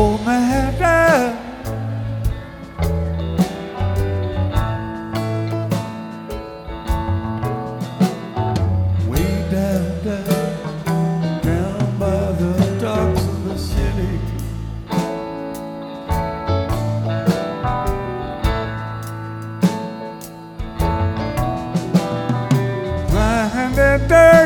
old man died. Way down by the docks of the city. Behind that dirt